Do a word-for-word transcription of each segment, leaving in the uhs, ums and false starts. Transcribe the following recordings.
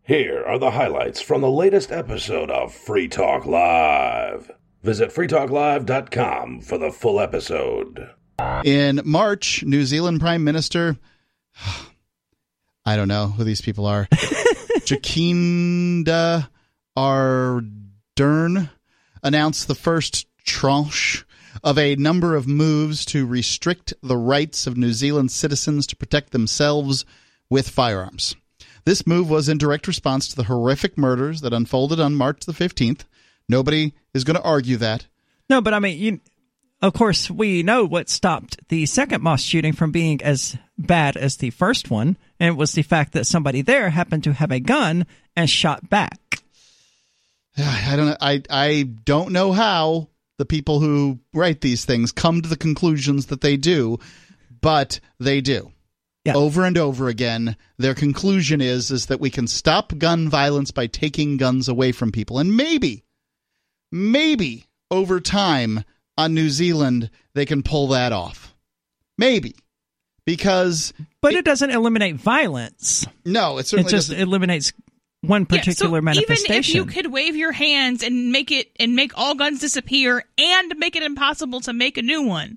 Here are the highlights from the latest episode of Free Talk Live. Visit free talk live dot com for the full episode. In March, New Zealand Prime Minister, I don't know who these people are, Jacinda Ardern, announced the first tranche of a number of moves to restrict the rights of New Zealand citizens to protect themselves with firearms. This move was in direct response to the horrific murders that unfolded on March the fifteenth. Nobody is going to argue that. No, but I mean, you, of course, we know what stopped the second mosque shooting from being as bad as the first one, and it was the fact that somebody there happened to have a gun and shot back. I don't know. I, I don't know how the people who write these things come to the conclusions that they do, but they do. Yeah. Over and over again, their conclusion is, is that we can stop gun violence by taking guns away from people. And maybe, maybe over time on New Zealand, they can pull that off. Maybe. Because... But it, it doesn't eliminate violence. No, it certainly It just doesn't. eliminates one particular yeah, so manifestation. Even if you could wave your hands and make it and make all guns disappear and make it impossible to make a new one,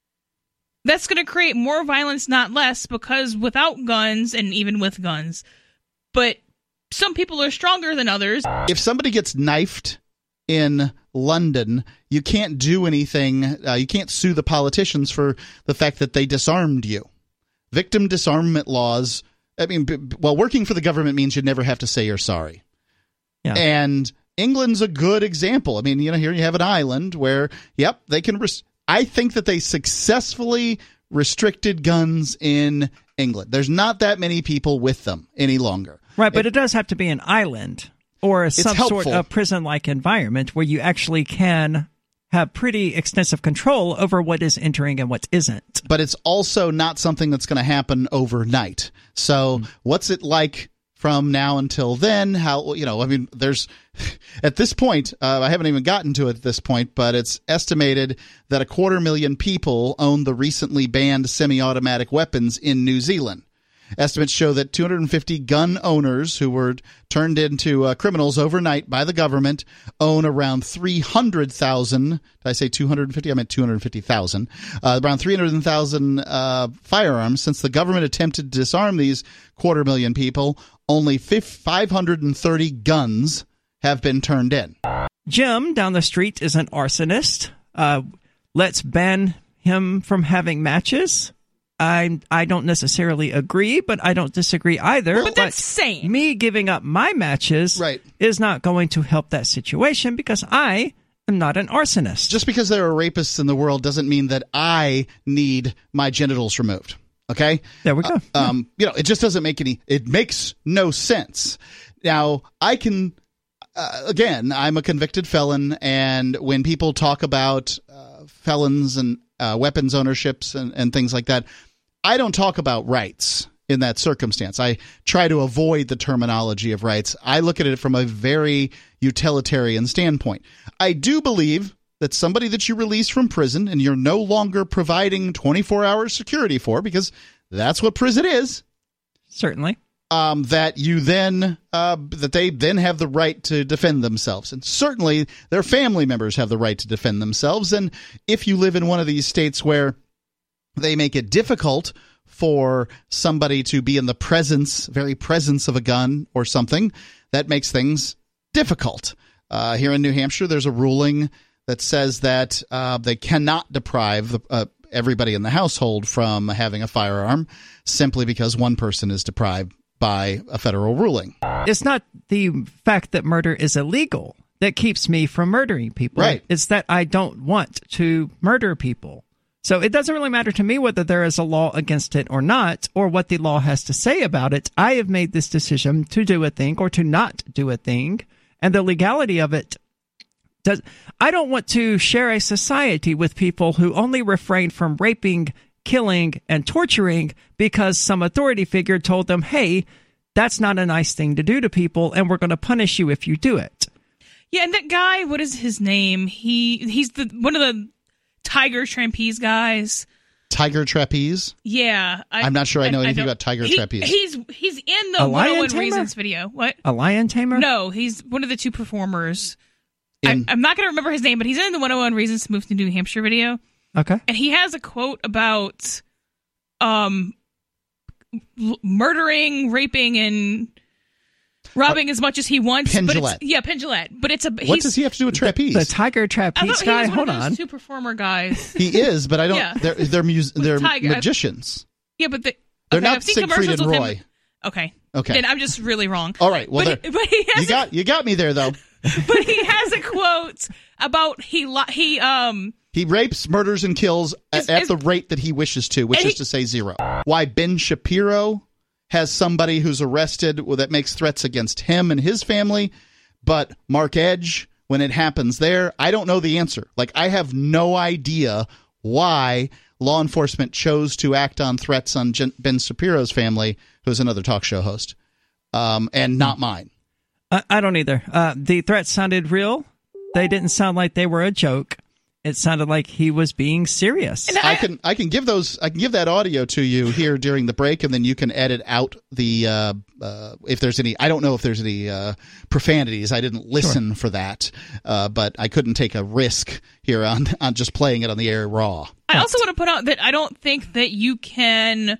that's going to create more violence, not less, because without guns, and even with guns, but some people are stronger than others. If somebody gets knifed in London, you can't do anything. Uh, you can't sue the politicians for the fact that they disarmed you. Victim disarmament laws, I mean, b- well, working for the government means you never have to say you're sorry. Yeah. And England's a good example. I mean, you know, here you have an island where, yep, they can... Res- I think that they successfully restricted guns in England. There's not that many people with them any longer. Right, but it, it does have to be an island or some helpful. sort of prison-like environment where you actually can have pretty extensive control over what is entering and what isn't. But it's also not something that's going to happen overnight. So mm. what's it like from now until then? How, you know, I mean, there's at this point, uh, I haven't even gotten to it at this point, but it's estimated that a quarter million people own the recently banned semi-automatic weapons in New Zealand. Estimates show that two hundred fifty gun owners who were turned into uh, criminals overnight by the government own around three hundred thousand. Did I say two hundred fifty? I meant two hundred fifty thousand. Uh, around three hundred thousand uh, firearms. Since the government attempted to disarm these quarter million people, only five hundred thirty guns have been turned in. Jim down the street is an arsonist. Uh, let's ban him from having matches. I I don't necessarily agree, but I don't disagree either. But that's insane. Me giving up my matches right. is not going to help that situation because I am not an arsonist. Just because there are rapists in the world doesn't mean that I need my genitals removed. Okay? There we go. Uh, um, you know, it just doesn't make any – it makes no sense. Now, I can uh, – again, I'm a convicted felon, and when people talk about uh, felons and uh, weapons ownerships and, and things like that – I don't talk about rights in that circumstance. I try to avoid the terminology of rights. I look at it from a very utilitarian standpoint. I do believe that somebody that you release from prison and you're no longer providing twenty-four hour security for, because that's what prison is. Certainly. Um, that you then uh, that they then have the right to defend themselves. And certainly their family members have the right to defend themselves. And if you live in one of these states where they make it difficult for somebody to be in the presence, very presence of a gun or something, that makes things difficult. Uh, here in New Hampshire, there's a ruling that says that uh, they cannot deprive the, uh, everybody in the household from having a firearm simply because one person is deprived by a federal ruling. It's not the fact that murder is illegal that keeps me from murdering people. Right. It's that I don't want to murder people. So it doesn't really matter to me whether there is a law against it or not, or what the law has to say about it. I have made this decision to do a thing or to not do a thing, and the legality of it does. I don't want to share a society with people who only refrain from raping, killing, and torturing because some authority figure told them, hey, that's not a nice thing to do to people, and we're going to punish you if you do it. Yeah, and that guy, what is his name? He He's the one of the Tiger Trapeze guys. Tiger Trapeze? Yeah. I, I'm not sure I know I, anything I about Tiger he, Trapeze. He's he's in A the lion one oh one tamer? Reasons video. What? A lion tamer? No, he's one of the two performers. In- I, I'm not going to remember his name, but he's in the one oh one Reasons to Move to New Hampshire video. Okay. And he has a quote about um, l- murdering, raping, and robbing uh, as much as he wants. Penn but Jillette. It's, yeah, Penn Jillette. But it's a. What he's, does he have to do with trapeze? The, the Tiger I Trapeze thought guy? he was Hold one of those on. two performer guys. He is, but I don't. Yeah. They're they're, mus- they're Tiger. magicians. Yeah, but the, They're okay, not I've seen Siegfried commercials and with Roy. him. Okay. Okay. Then I'm just really wrong. All right. Well, but, there, he, but he has you got you got me there though. a, but he has a quote about he li- he um He rapes, murders, and kills Is- at, at is- the rate that he wishes to, which And is he- to say zero. Why Ben Shapiro has somebody who's arrested well, that makes threats against him and his family, but Mark Edge, when it happens there, I don't know the answer. Like, I have no idea why law enforcement chose to act on threats on Jen- Ben Shapiro's family, who's another talk show host, um, and not mine. I, I don't either. Uh, the threats sounded real. They didn't sound like they were a joke. It sounded like he was being serious. And I can I can give those I can give that audio to you here during the break, and then you can edit out the uh, uh, if there's any. I don't know if there's any uh, profanities. I didn't listen Sure. for that, uh, but I couldn't take a risk here on on just playing it on the air raw. I also want to put out that I don't think that you can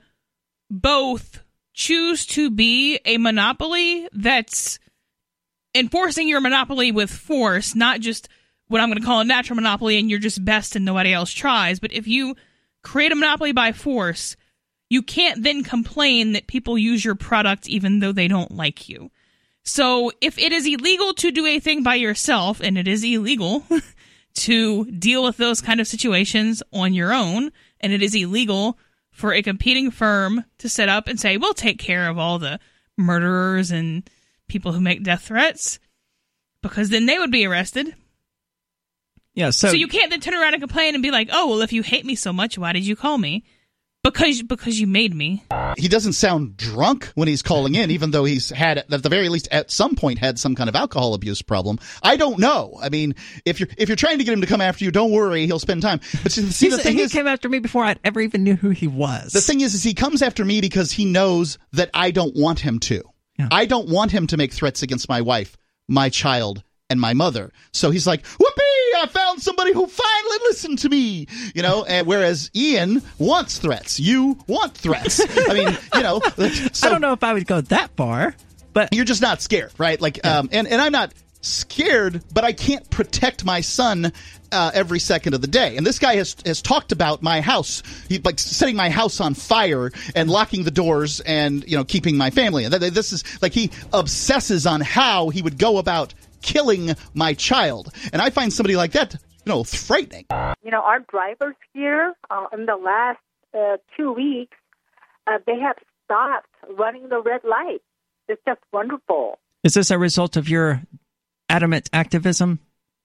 both choose to be a monopoly that's enforcing your monopoly with force, not just what I'm going to call a natural monopoly and you're just best and nobody else tries. But if you create a monopoly by force, you can't then complain that people use your product even though they don't like you. So if it is illegal to do a thing by yourself, and it is illegal to deal with those kind of situations on your own, and it is illegal for a competing firm to set up and say, we'll take care of all the murderers and people who make death threats, because then they would be arrested. Yeah, so, So you can't then turn around and complain and be like, oh, well, if you hate me so much, why did you call me? Because because you made me. He doesn't sound drunk when he's calling in, even though he's had, at the very least, at some point, had some kind of alcohol abuse problem. I don't know. I mean, if you're if you're trying to get him to come after you, don't worry, he'll spend time. But see, see the He's- thing he is, came after me before I ever even knew who he was. the thing is, is he comes after me because he knows that I don't want him to. Yeah. I don't want him to make threats against my wife, my child, and my mother. So he's like, whoopee! I found somebody who finally listened to me. You know, and whereas Ian wants threats. You want threats. I mean, you know. So I don't know if I would go that far, but you're just not scared, right? Like, um, and, and I'm not scared, but I can't protect my son uh, every second of the day. And this guy has has talked about my house, he, like setting my house on fire and locking the doors and, you know, keeping my family. And th- this is like he obsesses on how he would go about killing my child. And I find somebody like that, you know, frightening. You know, our drivers here uh, in the last uh, two weeks, uh, they have stopped running the red light. It's just wonderful. is this a result of your adamant activism?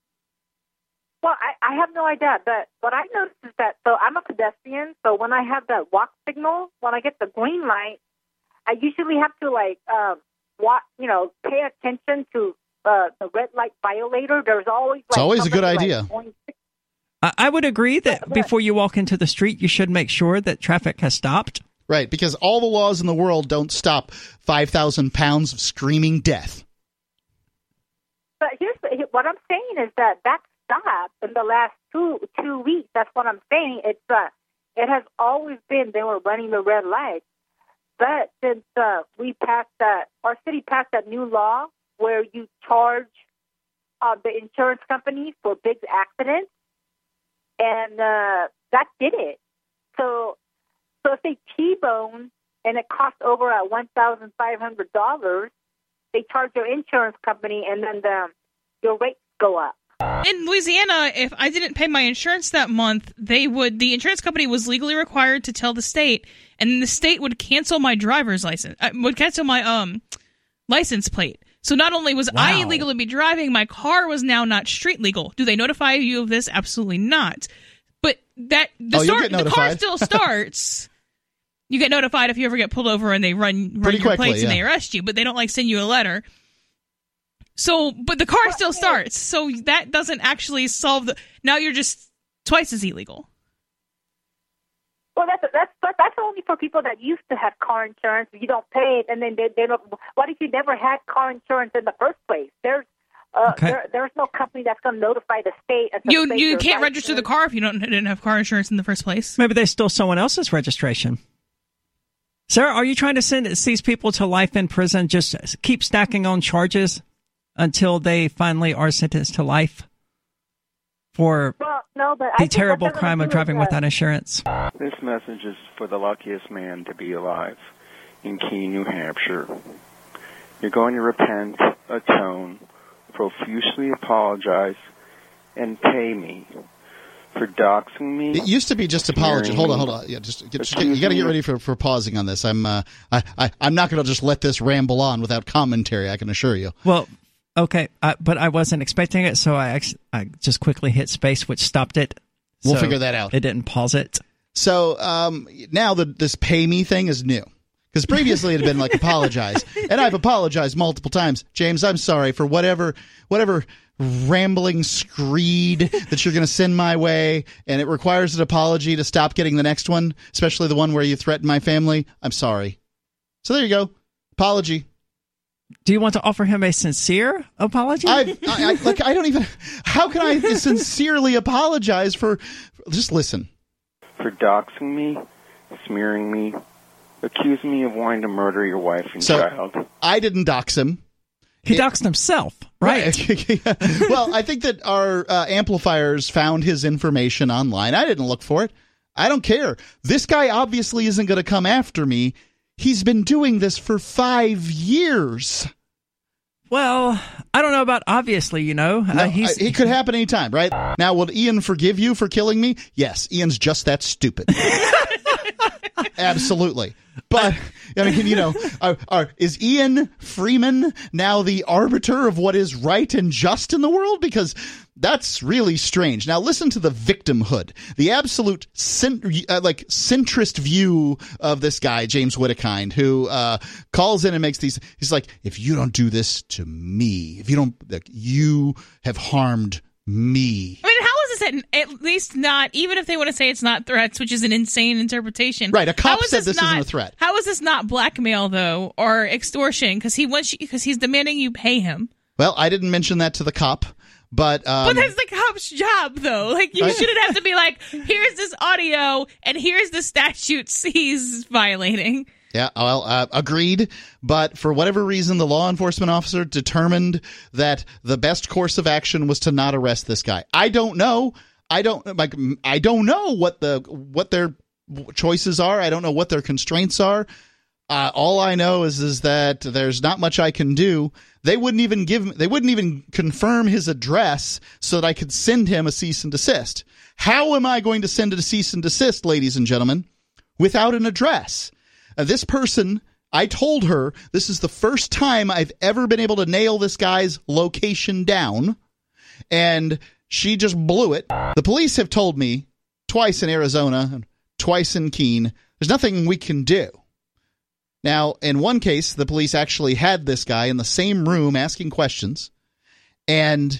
Well, I, I have no idea, but what I noticed is that, so I'm a pedestrian, so when I have that walk signal, when I get the green light, I usually have to, like, uh, walk, you know, pay attention to uh, the red light violator. There's always, like, It's always a good somebody, idea. Like, going I, I would agree that But- before you walk into the street, you should make sure that traffic has stopped. Right, because all the laws in the world don't stop five thousand pounds of screaming death. But here's the, what I'm saying is that that stop in the last two two weeks. That's what I'm saying. It's uh, it has always been they were running the red light, but since uh, we passed that, our city passed that new law where you charge uh, the insurance companies for big accidents, and uh, that did it. So, so if they T-bone and it costs over at one thousand five hundred dollars. They charge your insurance company, and then the, your rates go up. In Louisiana, if I didn't pay my insurance that month, they would. The insurance company was legally required to tell the state, and then the state would cancel my driver's license. Uh, would cancel my um license plate. So not only was I Wow. illegal to be driving, my car was now not street legal. Do they notify you of this? Absolutely not. But that the, Oh, you'll start, get the car notified. still starts. You get notified if you ever get pulled over and they run, run Pretty your quickly, plates and yeah. they arrest you, but they don't like send you a letter. So, but the car still starts. So that doesn't actually solve the. Now you're just twice as illegal. Well, that's that's but that's only for people that used to have car insurance. You don't pay it, and then they, they don't. What if you never had car insurance in the first place? There's uh, Okay. there, there's no company that's going to notify the state. and You say you your can't license- register the car if you don't didn't have car insurance in the first place. Maybe they stole someone else's registration. Sarah, are you trying to send these people to life in prison? Just keep stacking on charges until they finally are sentenced to life for Well, no, but I the think what terrible they're gonna crime of do is, driving uh, without insurance. This message is for the luckiest man to be alive in Keene, New Hampshire. You're going to repent, atone, profusely apologize, and pay me for doxing me. It used to be just apology. Hold on, hold on. Yeah, just, get, just get, you got to get ready for, for pausing on this. I'm uh, I, I I'm not going to just let this ramble on without commentary. I can assure you. Well, okay, uh, but I wasn't expecting it, so I actually, I just quickly hit space, which stopped it. We'll So figure that out. It didn't pause it. So um, now the this pay me thing is new. Because previously it had been like apologize, and I've apologized multiple times. James, I'm sorry for whatever whatever rambling screed that you're going to send my way, and it requires an apology to stop getting the next one, especially the one where you threaten my family. I'm sorry. So there you go, apology. Do you want to offer him a sincere apology? I've, I, I like I don't even. How can I sincerely apologize for? Just listen. For doxing me, smearing me, accusing me of wanting to murder your wife and So- child. I didn't dox him. he doxed himself, right? Well, I think that our uh, amplifiers found his information online. I didn't look for it. I don't care. This guy obviously isn't going to come after me. He's been doing this for five years. Well, I don't know about obviously, you know. No, uh, he's, I- it could happen anytime, right? Now, will Ian forgive you for killing me? Yes, Ian's just that stupid. Absolutely. But, I mean, you know, are, are, is Ian Freeman now the arbiter of what is right and just in the world? Because that's really strange. Now, listen to the victimhood, the absolute cent- uh, like centrist view of this guy, James Whittakind, who uh, calls in and makes these. He's like, if you don't do this to me, if you don't, like, you have harmed me. I mean, how is this at, at least not, even if they want to say it's not threats, which is an insane interpretation. Right, a cop how is said this not, isn't a threat. How is this not blackmail, though, or extortion? Because he wants because he's demanding you pay him. Well, I didn't mention that to the cop, but um, But that's the cop's job, though. Like, you Right. shouldn't have to be like, here's this audio, and here's the statutes he's violating. yeah, well, uh, agreed. But for whatever reason, the law enforcement officer determined that the best course of action was to not arrest this guy. I don't know. I don't like. I don't know what the what their choices are. I don't know what their constraints are. Uh, all I know is is that there's not much I can do. They wouldn't even give. They wouldn't even confirm his address so that I could send him a cease and desist. How am I going to send a cease and desist, ladies and gentlemen, without an address? Uh, this person, I told her this is the first time I've ever been able to nail this guy's location down, and she just blew it. The police have told me twice in Arizona and twice in Keene, there's nothing we can do. Now, in one case, the police actually had this guy in the same room asking questions, and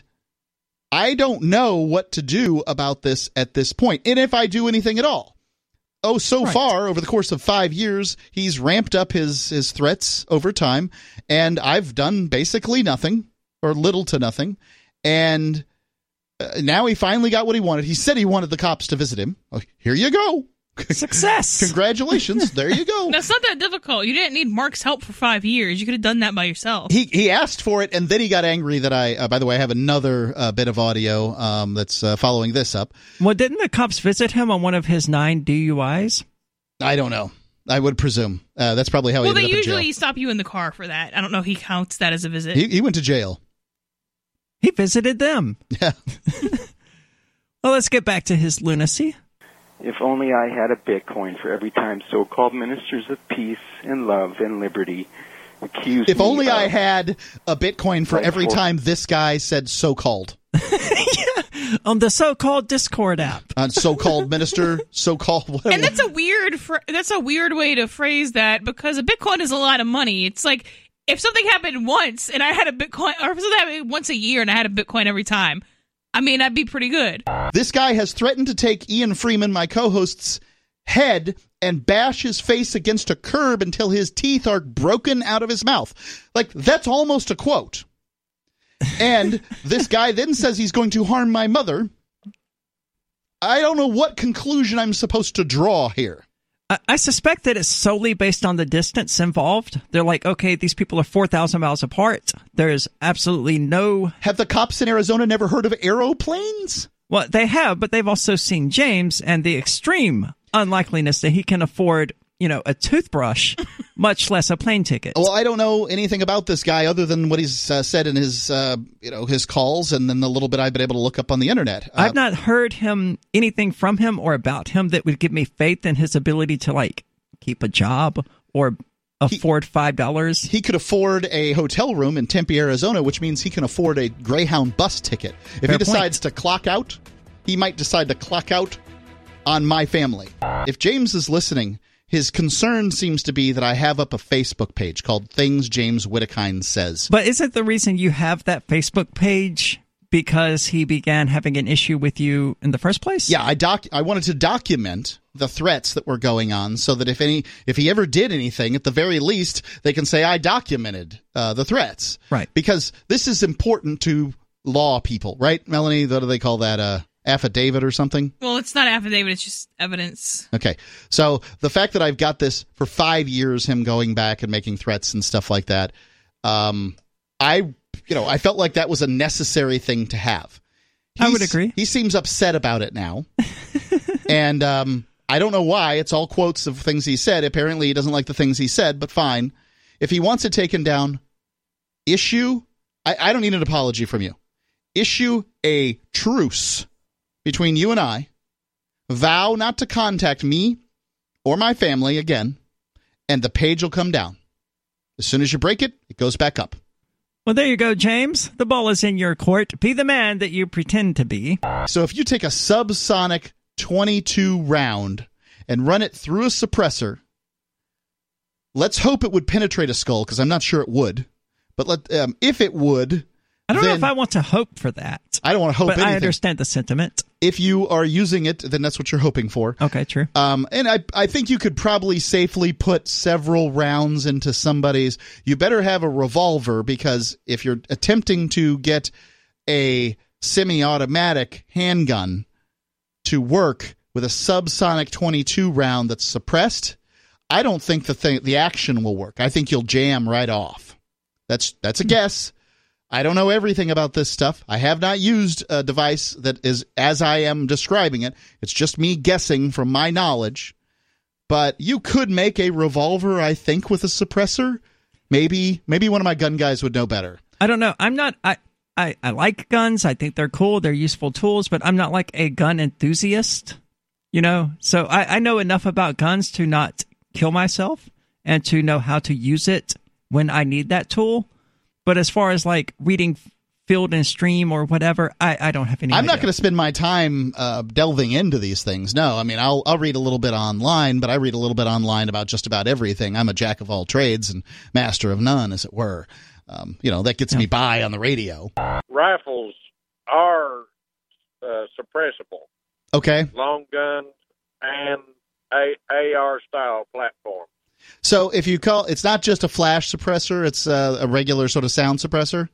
I don't know what to do about this at this point, and if I do anything at all. Oh, so Right. far, over the course of five years, he's ramped up his, his threats over time, and I've done basically nothing, or little to nothing, and uh, now he finally got what he wanted. He said he wanted the cops to visit him. Oh, here you go. Success. Congratulations. There you go. That's not that difficult. You didn't need Mark's help for five years. You could have done that by yourself. He he asked for it, and then he got angry that I, uh, by the way, I have another uh, bit of audio um, that's uh, following this up. Well, didn't the cops visit him on one of his nine D U Is? I don't know. I would presume. Uh, that's probably how well, he they ended up in usually jail. stop you in the car for that. I don't know if he counts that as a visit. He, he went to jail. He visited them. Yeah. Well, let's get back to his lunacy. If only I had a Bitcoin for every time so-called ministers of peace and love and liberty accuse If me only of... I had a Bitcoin for Right, every for- time this guy said so-called. On the so-called Discord app. Uh, so-called minister, so-called whatever. And that's a weird fr- that's a weird way to phrase that, because a Bitcoin is a lot of money. It's like if something happened once and I had a Bitcoin, or if something happened once a year and I had a Bitcoin every time, I mean, I'd be pretty good. This guy has threatened to take Ian Freeman, my co-host's head and bash his face against a curb until his teeth are broken out of his mouth. Like, that's almost a quote. And this guy then says he's going to harm my mother. I don't know what conclusion I'm supposed to draw here. I, I suspect that it's solely based on the distance involved. They're like, okay, these people are four thousand miles apart. There's absolutely no... Have the cops in Arizona never heard of aeroplanes? Well, they have, but they've also seen James and the extreme unlikeliness that he can afford, you know, a toothbrush, much less a plane ticket. Well, I don't know anything about this guy other than what he's uh, said in his, uh, you know, his calls, and then the little bit I've been able to look up on the internet. Uh, I've not heard him anything from him or about him that would give me faith in his ability to, like, keep a job or afford five dollars. He could afford a hotel room in Tempe, Arizona, which means he can afford a Greyhound bus ticket. If Fair he decides point. to clock out, he might decide to clock out on my family. If James is listening, his concern seems to be that I have up a Facebook page called Things James Wittekine Says. But isn't the reason you have that Facebook page because he began having an issue with you in the first place? Yeah, I doc. I wanted to document the threats that were going on so that if any, if he ever did anything, at the very least, they can say I documented uh, the threats. Right. Because this is important to law people, right, Melanie? What do they call that? Uh, affidavit or something? Well, it's not affidavit, it's just evidence. Okay. So the fact that I've got this for five years, him going back and making threats and stuff like that, um, I, you know, I felt like that was a necessary thing to have. I would He's- agree. He seems upset about it now. and um, I don't know why. It's all quotes of things he said. Apparently he doesn't like the things he said, but fine. If he wants it taken down, issue, I, I don't need an apology from you. Issue a truce between you and I, vow not to contact me or my family again, and the page will come down. As soon as you break it, it goes back up. Well, there you go, James. The ball is in your court. Be the man that you pretend to be. So if you take a subsonic twenty-two round and run it through a suppressor, let's hope it would penetrate a skull, because I'm not sure it would. But let, um, if it would... I don't know then- if I want to hope for that. I don't want to hope But anything. I understand the sentiment. If you are using it, then that's what you're hoping for. Okay, true. Um, and I, I think you could probably safely put several rounds into somebody's. You better have a revolver, because if you're attempting to get a semi-automatic handgun to work with a subsonic twenty-two round that's suppressed, I don't think the thing, the action will work. I think you'll jam right off. That's that's a guess. I don't know everything about this stuff. I have not used a device that is as I am describing it. It's just me guessing from my knowledge. But you could make a revolver, I think, with a suppressor. Maybe maybe one of my gun guys would know better. I don't know. I'm not... I, I, I like guns. I think they're cool. They're useful tools. But I'm not like a gun enthusiast, you know? So I, I know enough about guns to not kill myself and to know how to use it when I need that tool. But as far as like reading Field and Stream or whatever, I, I don't have any I'm idea. not going to spend my time uh, delving into these things. No, I mean, I'll I'll read a little bit online, but I read a little bit online about just about everything. I'm a jack of all trades and master of none, as it were. Um, you know, that gets me by on the radio. Rifles are uh, suppressible. Okay. Long guns and A R style platforms. So if you call, it's not just a flash suppressor, it's uh, a regular sort of sound suppressor?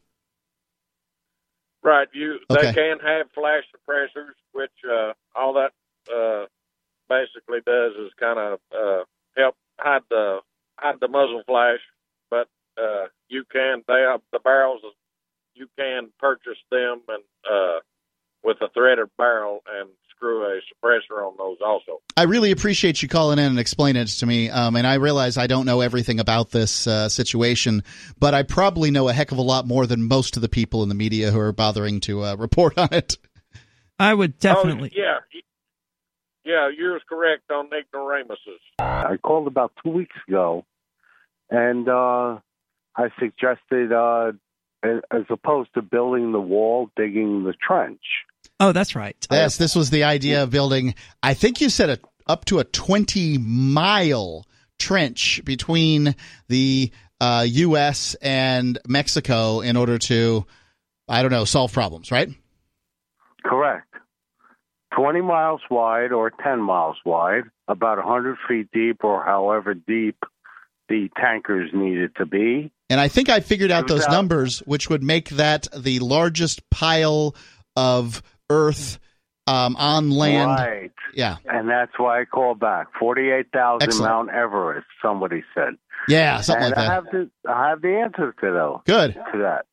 Right. You Okay. They can have flash suppressors, which uh, all that uh, basically does is kind of uh, help hide the hide the muzzle flash. But uh, you can they have the barrels. You can purchase them and uh, with a threaded barrel and screw a suppressor on those also. I really appreciate you calling in and explaining it to me. Um, and I realize I don't know everything about this uh, situation, but I probably know a heck of a lot more than most of the people in the media who are bothering to uh, report on it. I would definitely. Oh, yeah. Yeah, you're correct on ignoramuses. I called about two weeks ago, and uh, I suggested, uh, as opposed to building the wall, digging the trench. Oh, that's right. Yes, this was the idea of building, I think you said a, up to a twenty-mile trench between the uh, U S and Mexico in order to, I don't know, solve problems, right? Correct. twenty miles wide or ten miles wide, about one hundred feet deep or however deep the tankers needed to be. And I think I figured out those Without- numbers, which would make that the largest pile of earth um, on land. Right. Yeah. And that's why I call back. forty-eight thousand Excellent. Mount Everest, somebody said. Yeah, something and like I that. have, the, I have the answer to, those, Good. to that.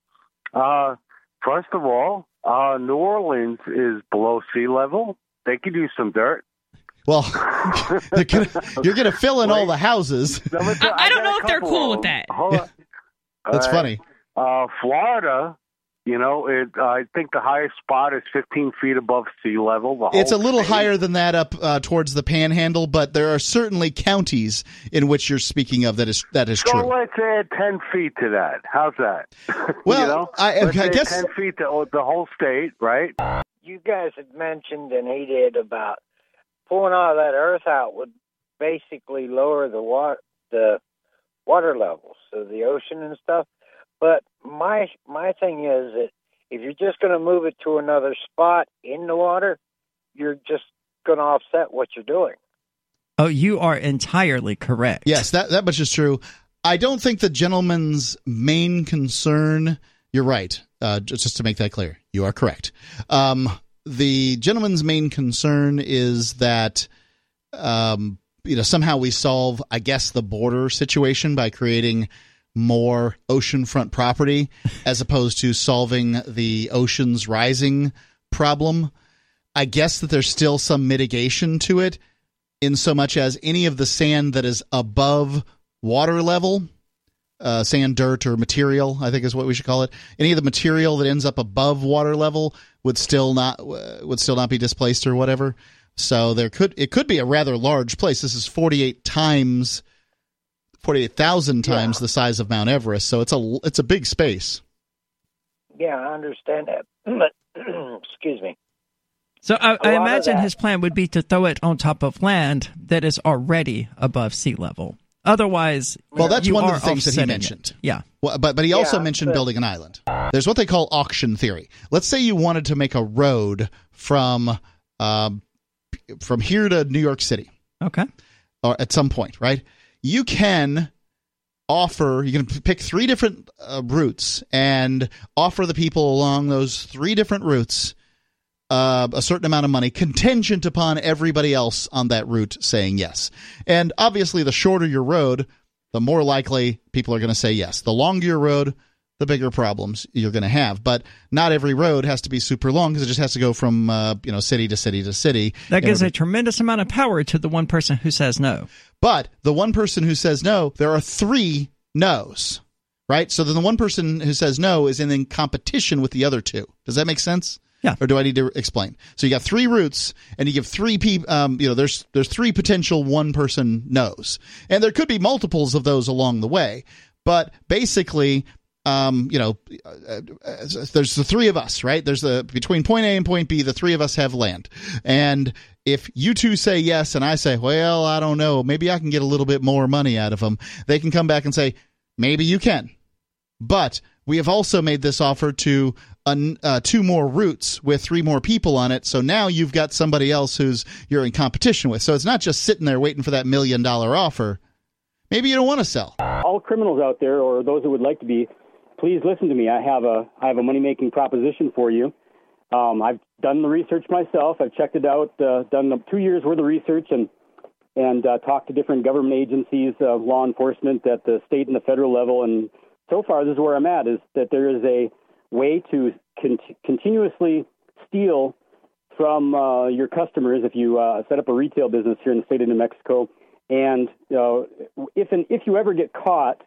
Uh, first of all, uh, New Orleans is below sea level. They could use some dirt. Well, you're gonna, you're gonna fill in all Wait. the houses. Let me I, tell- I don't got know a if they're couple cool of with them. that. Hold on. That's All funny. Uh, Florida, you know, it. Uh, I think the highest spot is fifteen feet above sea level. The It's a whole little state. higher than that up uh, towards the Panhandle, but there are certainly counties in which you're speaking of that is that is So true. let's add ten feet to that. How's that? Well, you know? I- Let's I add guess- ten feet to the whole state, right? You guys had mentioned, and he did, about pulling all that earth out would basically lower the water, the water levels of the ocean and stuff. But my my thing is that if you're just going to move it to another spot in the water, you're just going to offset what you're doing. Oh, you are entirely correct. Yes, that that much is true. I don't think the gentleman's main concern. You're right. Uh, just, just to make that clear, you are correct. Um, the gentleman's main concern is that um, you know somehow we solve, I guess, the border situation by creating more oceanfront property as opposed to solving the oceans rising problem. I guess that there's still some mitigation to it, in so much as any of the sand that is above water level, uh, sand, dirt, or material, I think is what we should call it. Any of the material that ends up above water level would still not uh, would still not be displaced or whatever. So there could it could be a rather large place. This is forty-eight times, forty-eight thousand times Yeah. the size of Mount Everest. So it's a it's a big space. Yeah, I understand that. But excuse me. So I, A I lot of imagine that- his plan would be to throw it on top of land that is already above sea level. Otherwise, Well, that's you one of are the things that he offsetting mentioned. it. Yeah. Well, but but he also Yeah, mentioned but- building an island. There's what they call auction theory. Let's say you wanted to make a road from um, from here to New York City, Okay. or at some point, right? You can offer. You can p- pick three different uh, routes and offer the people along those three different routes uh, a certain amount of money, contingent upon everybody else on that route saying yes. And obviously, the shorter your road, the more likely people are going to say yes. The longer your road, the bigger problems you're going to have. But not every road has to be super long, because it just has to go from uh, you know city to city to city. That in gives order- a tremendous amount of power to the one person who says no. But the one person who says no, there are three no's, right? So then the one person who says no is in, in competition with the other two. Does that make sense? Yeah. Or do I need to explain? So you got three routes, and you give three people. Um, you know, there's there's three potential one person no's, and there could be multiples of those along the way. But basically, um, you know, uh, uh, there's the three of us, right? There's the between point A and point B, the three of us have land, and if you two say yes, and I say, well, I don't know, maybe I can get a little bit more money out of them, they can come back and say, maybe you can. But we have also made this offer to uh, uh, two more routes with three more people on it. So now you've got somebody else who's you're in competition with. So it's not just sitting there waiting for that million dollar offer. Maybe you don't want to sell. All criminals out there, or those who would like to be, please listen to me. I have a I have a money making proposition for you. Um, I've done the research myself. I've checked it out. Uh, done the two years worth of research and and uh, talked to different government agencies, uh, law enforcement at the state and the federal level. And so far, this is where I'm at: is that there is a way to con- continuously steal from uh, your customers if you uh, set up a retail business here in the state of New Mexico. And uh, if and if you ever get caught,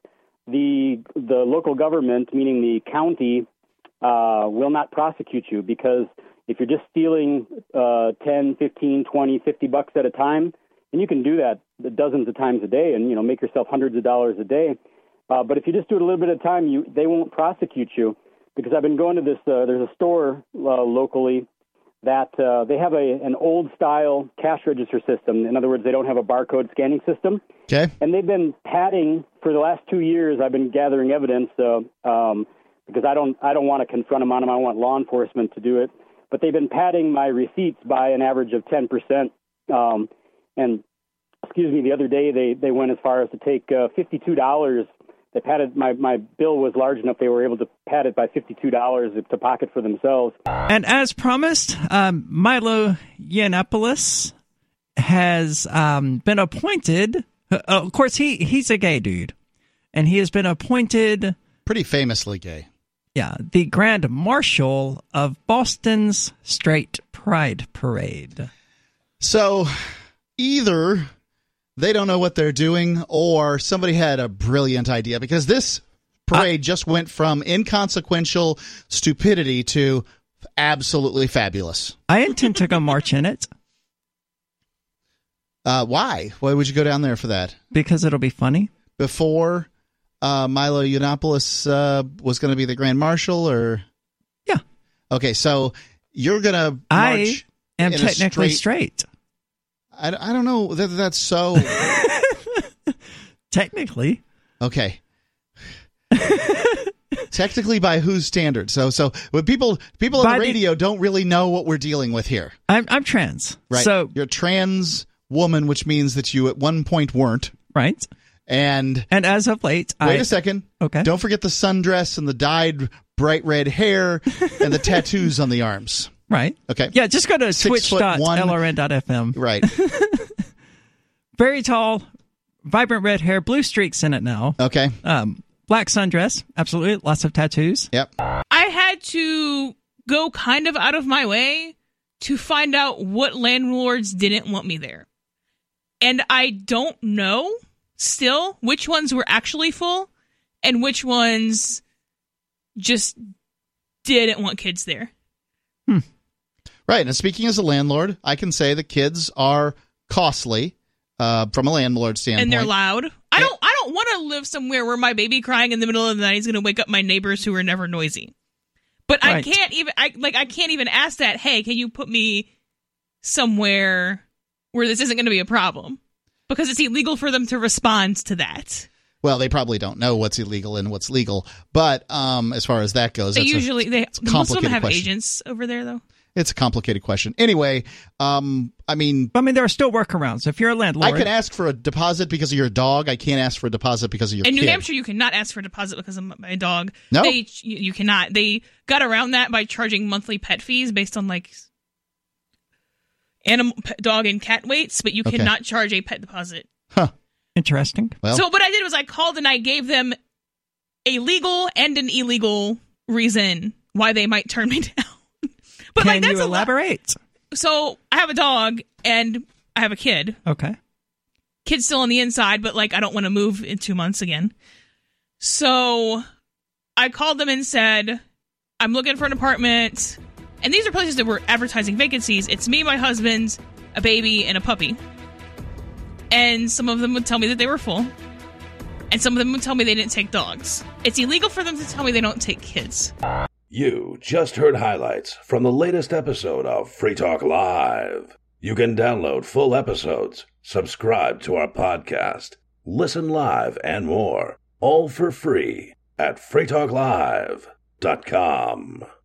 the the local government, meaning the county, uh, will not prosecute you, because if you're just stealing uh, ten, fifteen, twenty, fifty bucks at a time, and you can do that dozens of times a day, and you know make yourself hundreds of dollars a day. Uh, but if you just do it a little bit at a time, you they won't prosecute you, because I've been going to this. Uh, there's a store uh, locally that uh, they have a an old style cash register system. In other words, they don't have a barcode scanning system. Okay. And they've been padding for the last two years. I've been gathering evidence uh, um, because I don't I don't want to confront them on them. I want law enforcement to do it. But they've been padding my receipts by an average of ten percent. Um, And excuse me, the other day they, they went as far as to take uh, fifty-two dollars. They padded my, my bill was large enough they were able to pad it by fifty-two dollars to pocket for themselves. And as promised, um, Milo Yiannopoulos has um, been appointed. Uh, of course, he he's a gay dude, and he has been appointed pretty famously gay. Yeah, the Grand Marshal of Boston's Straight Pride Parade. So either they don't know what they're doing, or somebody had a brilliant idea, because this parade uh, just went from inconsequential stupidity to absolutely fabulous. I intend to go march in it. Uh, why? Why would you go down there for that? Because it'll be funny. Before uh, Milo Yiannopoulos uh, was going to be the Grand Marshal, or? Yeah. Okay, so you're going to march I am in technically a straight... straight. I, I don't know that that's so. Technically. Okay. Technically, by whose standard? So, so when people people on By the the- radio don't really know what we're dealing with here, I'm I'm trans. right? So You're a trans woman, which means that you at one point weren't. right. And And as of late, wait I, a second. Okay. Don't forget the sundress and the dyed bright red hair and the tattoos on the arms. Right. Okay. Yeah, just go to Six twitch foot dot one. l r n dot f m. Right. Very tall, vibrant red hair, blue streaks in it now. Okay. Um, black sundress, absolutely. Lots of tattoos. Yep. I had to go kind of out of my way to find out what landlords didn't want me there. And I don't know still which ones were actually full and which ones just didn't want kids there. Hmm. Right. And speaking as a landlord, I can say the kids are costly uh, from a landlord standpoint. And they're loud. I don't I don't want to live somewhere where my baby crying in the middle of the night is going to wake up my neighbors who are never noisy. But Right. I can't even I like I can't even ask that, "Hey, can you put me somewhere where this isn't going to be a problem?" Because it's illegal for them to respond to that. Well, they probably don't know what's illegal and what's legal. But um, as far as that goes, They that's usually a, they it's a most of them complicated have question. agents over there though. It's a complicated question. Anyway, um, I mean, I mean, there are still workarounds. If you're a landlord, I can ask for a deposit because of your dog. I can't ask for a deposit because of your In kid. New Hampshire, you cannot ask for a deposit because of my dog. No? They, you, you cannot. They got around that by charging monthly pet fees based on like animal, pet, dog, and cat weights, but you Okay. cannot charge a pet deposit. Huh. Interesting. Well, So what I did was I called and I gave them a legal and an illegal reason why they might turn me down. But Can like that's you a lot. elaborate? So I have a dog and I have a kid. Okay. Kid's still on the inside, but like I don't want to move in two months again. So I called them and said, I'm looking for an apartment. And these are places that were advertising vacancies. It's me, my husband, a baby, and a puppy. And some of them would tell me that they were full. And some of them would tell me they didn't take dogs. It's illegal for them to tell me they don't take kids. You just heard highlights from the latest episode of Free Talk Live. You can download full episodes, subscribe to our podcast, listen live, and more, all for free at free talk live dot com.